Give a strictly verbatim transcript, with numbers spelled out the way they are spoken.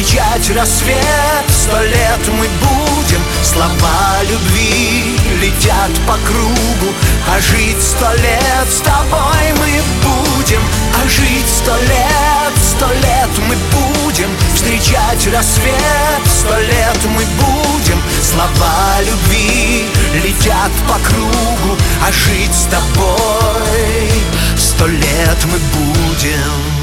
встречать рассвет. Сто лет мы будем, слова любви летят по кругу. А жить сто лет с тобой мы будем. А жить сто лет, сто лет мы будем встречать рассвет. Сто лет мы будем, слова любви летят по кругу. А жить с тобой сто лет мы будем.